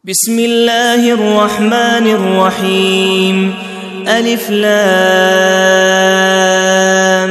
بسم الله الرحمن الرحيم. ألف لام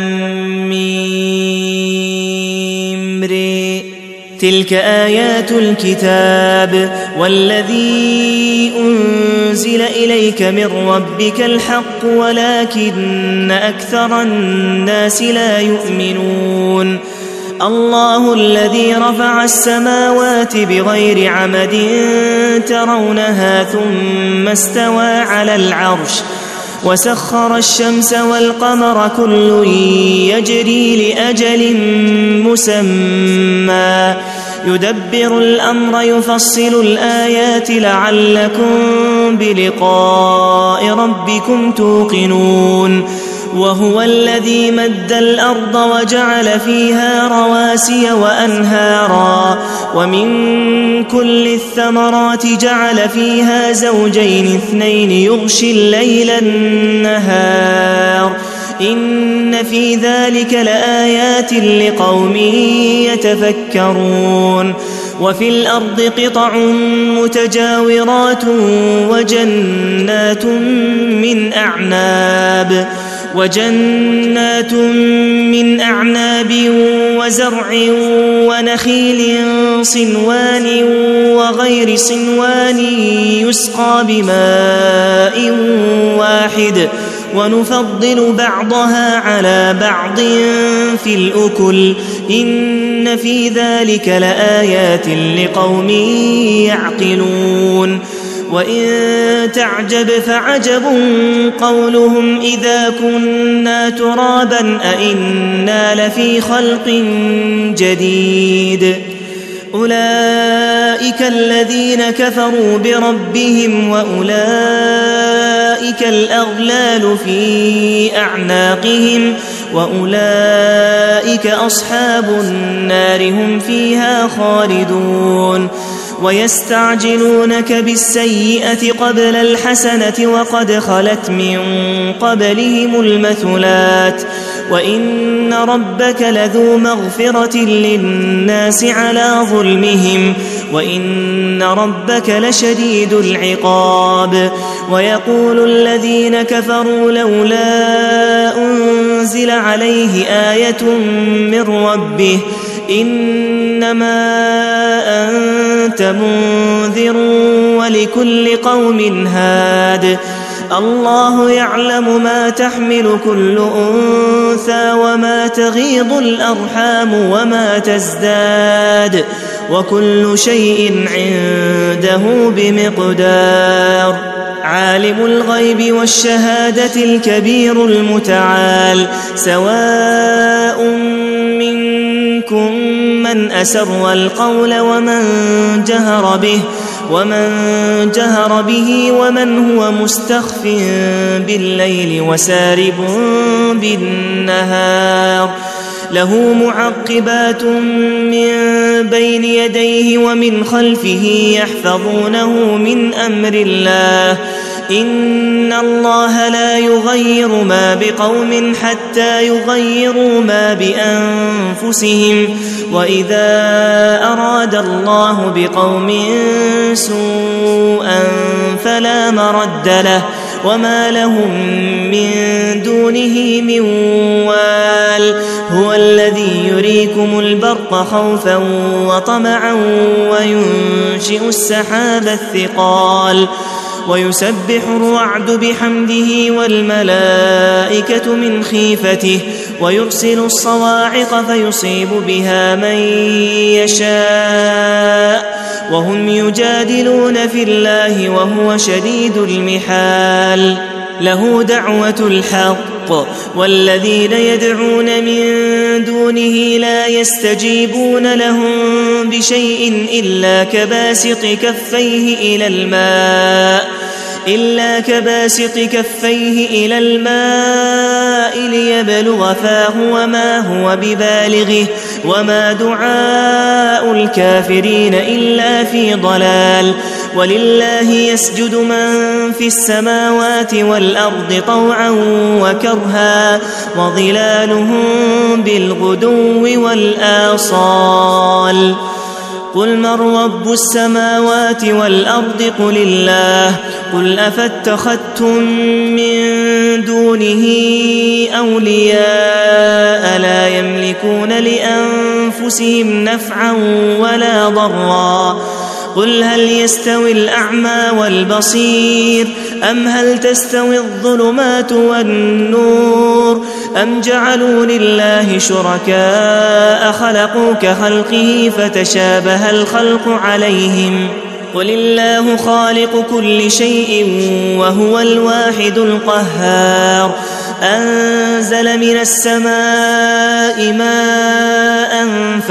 ميم ر. تلك آيات الكتاب والذي أنزل إليك من ربك الحق ولكن أكثر الناس لا يؤمنون. الله الذي رفع السماوات بغير عمد ترونها ثم استوى على العرش وسخر الشمس والقمر كل يجري لأجل مسمى يدبر الأمر يفصل الآيات لعلكم بلقاء ربكم توقنون. وهو الذي مد الأرض وجعل فيها رواسي وأنهارا ومن كل الثمرات جعل فيها زوجين اثنين يغشي الليل النهار إن في ذلك لآيات لقوم يتفكرون. وفي الأرض قطع متجاورات وجنات من أعناب وزرع ونخيل صنوان وغير صنوان يسقى بماء واحد ونفضل بعضها على بعض في الأكل إن في ذلك لآيات لقوم يعقلون. وإن تعجب فعجب قولهم إذا كنا ترابا أئنا لفي خلق جديد. أولئك الذين كفروا بربهم وأولئك الأغلال في أعناقهم وأولئك أصحاب النار هم فيها خالدون. ويستعجلونك بالسيئة قبل الحسنة وقد خلت من قبلهم المثلات وإن ربك لذو مغفرة للناس على ظلمهم وإن ربك لشديد العقاب. ويقول الذين كفروا لولا أنزل عليه آية من ربه إنما أنت منذر ولكل قوم هاد. الله يعلم ما تحمل كل أنثى وما تغيض الأرحام وما تزداد وكل شيء عنده بمقدار. عالم الغيب والشهادة الكبير المتعال سواء منكم من أسر القول ومن جهر به ومن هو مستخف بالليل وسارب بالنهار. له معقبات من بين يديه ومن خلفه يحفظونه من أمر الله إن الله لا يغير ما بقوم حتى يغيروا ما بأنفسهم وإذا أراد الله بقوم سوءا فلا مرد له وما لهم من دونه من وال. هو الذي يريكم البرق خوفا وطمعا وينشئ السحاب الثقال ويسبح الرعد بحمده والملائكة من خيفته ويرسل الصواعق فيصيب بها من يشاء وهم يجادلون في الله وهو شديد المحال. له دعوة الحق والذين يدعون من دونه لا يستجيبون لهم بشيء إلا كباسط كفيه إلى الماء ليبلغ فاه وما هو ببالغه وما دعاء الكافرين إلا في ضلال. ولله يسجد من في السماوات والأرض طوعا وكرها وظلالهم بالغدو والآصال. قل من رب السماوات والأرض قل الله قل أفاتخذتم من دونه أولياء لا يملكون لأنفسهم نفعا ولا ضرا قل هل يستوي الأعمى والبصير أم هل تستوي الظلمات والنور أم جعلوا لله شركاء خلقوا كخلقه فتشابه الخلق عليهم قل الله خالق كل شيء وهو الواحد القهار أنزل من السماء ماء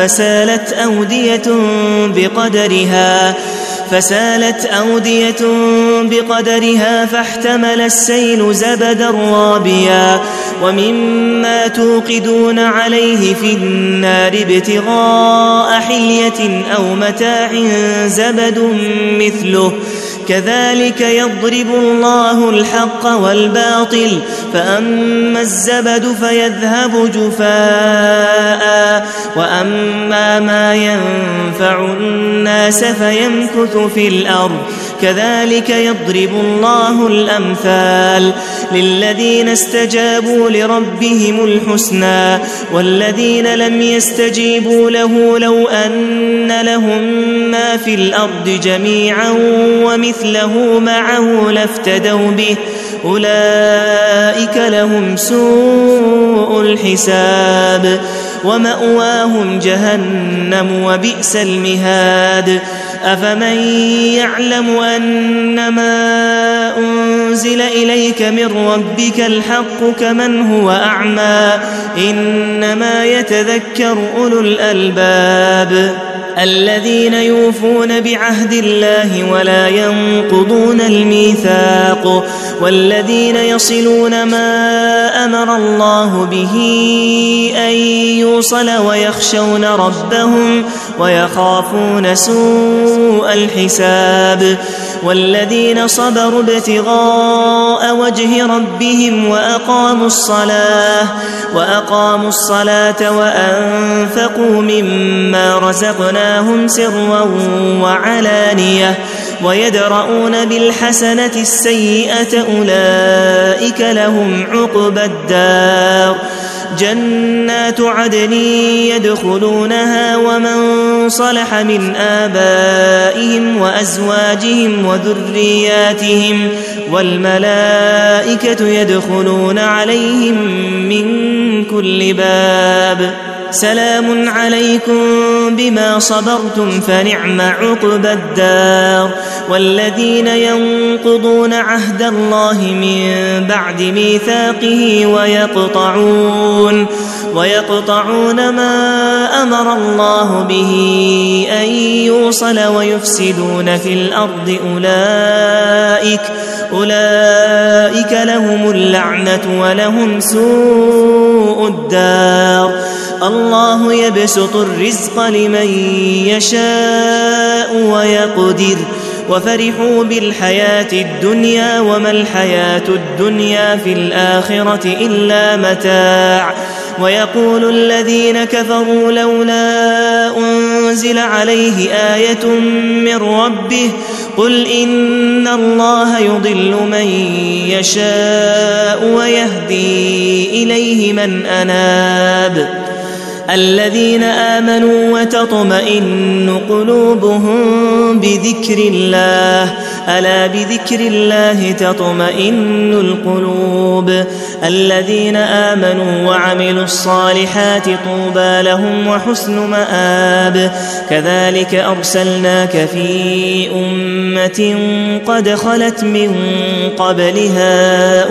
فسالت أودية بقدرها فاحتمل السيل زبدا رابيا ومما توقدون عليه في النار ابتغاء حلية أو متاع زبد مثله كذلك يضرب الله الحق والباطل فأما الزبد فيذهب جفاء وأما ما ينفع الناس فيمكث في الأرض كذلك يضرب الله الأمثال للذين استجابوا لربهم الحسنى والذين لم يستجيبوا له لو أن لهم ما في الأرض جميعا ومثله معه لافتدوا به أولئك لهم سوء الحساب ومأواهم جهنم وبئس المهاد أفمن يعلم أنما أنزل إليك من ربك الحق كمن هو أعمى إنما يتذكر أولو الألباب الذين يوفون بعهد الله ولا ينقضون الميثاق والذين يصلون ما أمر الله به أن يوصل ويخشون ربهم ويخافون سوء الحساب والذين صبروا ابتغاء وجه ربهم وأقاموا الصلاة وأنفقوا مما رزقناهم سرا وعلانية ويدرؤون بالحسنة السيئة أولئك لهم عقبى الدار جنات عدن يدخلونها ومن صلح من آبائهم وأزواجهم وذرياتهم والملائكة يدخلون عليهم من كل باب سلام عليكم بما صبرتم فنعم عقبى الدار والذين ينقضون عهد الله من بعد ميثاقه ويقطعون ما أمر الله به أن يوصل ويفسدون في الأرض أولئك لهم اللعنة ولهم سوء الدار الله يبسط الرزق لمن يشاء ويقدر وفرحوا بالحياة الدنيا وما الحياة الدنيا في الآخرة إلا متاع ويقول الذين كفروا لولا أنزل عليه آية من ربه قل إن الله يضل من يشاء ويهدي إليه من أناب الذين آمنوا وتطمئن قلوبهم بذكر الله ألا بذكر الله تطمئن القلوب الذين آمنوا وعملوا الصالحات طوبى لهم وحسن مآب كذلك أرسلناك في أمة قد خلت من قبلها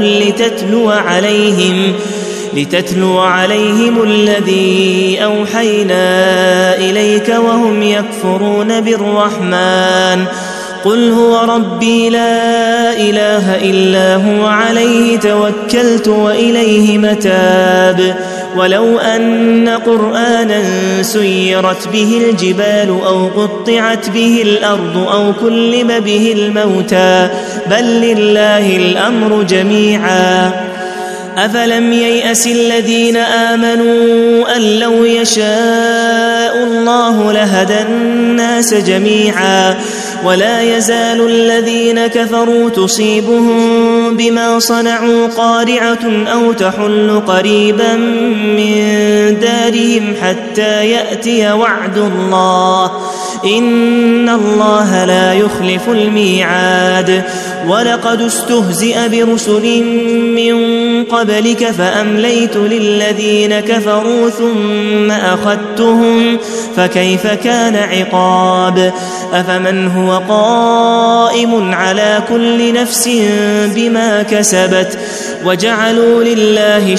لتتلو عليهم الذي أوحينا إليك وهم يكفرون بالرحمن قل هو ربي لا إله إلا هو عليه توكلت وإليه متاب ولو أن قرآنا سيرت به الجبال أو قطعت به الأرض أو كلم به الموتى بل لله الأمر جميعا أفلم ييأس الذين آمنوا أن لو يشاء الله لهدى الناس جميعا ولا يزال الذين كفروا تصيبهم بما صنعوا قارعة أو تحل قريبا من دارهم حتى يأتي وعد الله إن الله لا يخلف الميعاد ولقد استهزئ برسل من قبلك فأمليت للذين كفروا ثم أخذتهم فكيف كان عقاب أفمن هو قائم على كل نفس بما كسبت وجعلوا لله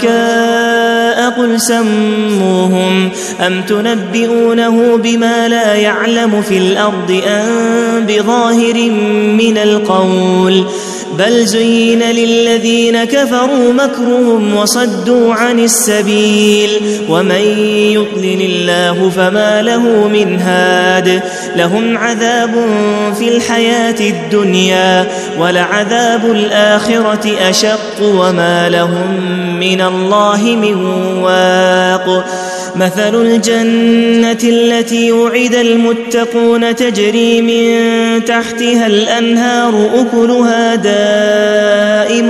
شركاء قل سموهم أم تنبئونه بما لا يعلم في الأرض أم بظاهر من القول بل زين للذين كفروا مكرهم وصدوا عن السبيل ومن يضلل الله فما له من هاد لهم عذاب في الحياة الدنيا ولعذاب الآخرة أشق وما لهم من الله من واق مثل الجنة التي وعد المتقون تجري من تحتها الأنهار أكلها دائم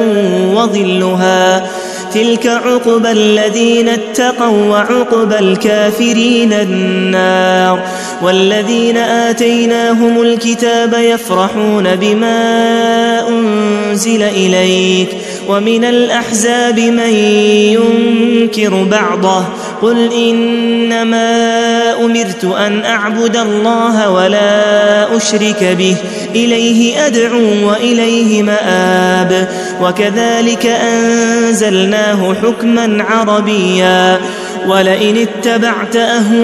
وظلها تلك عقبى الذين اتقوا وعقبى الكافرين النار والذين آتيناهم الكتاب يفرحون بما أنزل إليك ومن الأحزاب من ينكر بعضه قل إنما أمرت أن أعبد الله ولا أشرك به إليه أدعو وإليه مآب وكذلك أنزلناه حكما عربيا ولئن اتبعت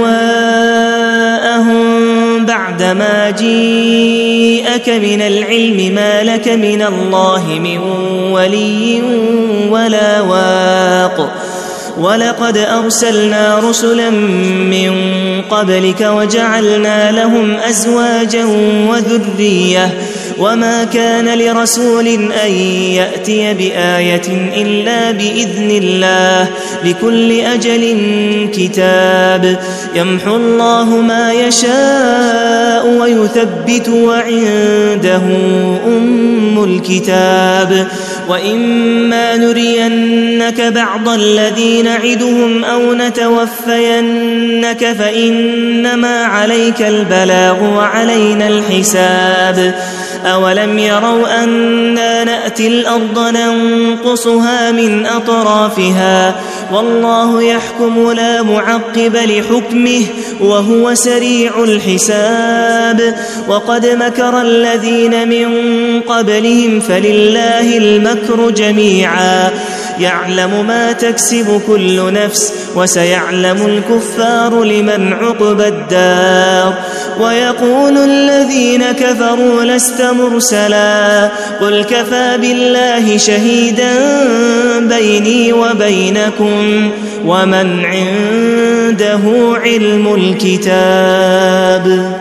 أهواءهم بعدما جيءك من العلم ما لك من الله من ولي ولا واق ولقد أرسلنا رسلا من قبلك وجعلنا لهم أزواجا وذرية وما كان لرسول أن يأتي بآية إلا بإذن الله لكل أجل كتاب يمحو الله ما يشاء ويثبت وعنده أم الكتاب وإما نرينك بعض الذي نعدهم أو نتوفينك فإنما عليك البلاغ وعلينا الحساب أولم يروا أنا نأتي الأرض ننقصها من أطرافها والله يحكم لا معقب لحكمه وهو سريع الحساب وقد مكر الذين من قبلهم فلله المكر جميعا يعلم ما تكسب كل نفس وسيعلم الكفار لمن عقبى الدار ويقول الذين كفروا لست مرسلا قل كفى بالله شهيدا بيني وبينكم ومن عنده علم الكتاب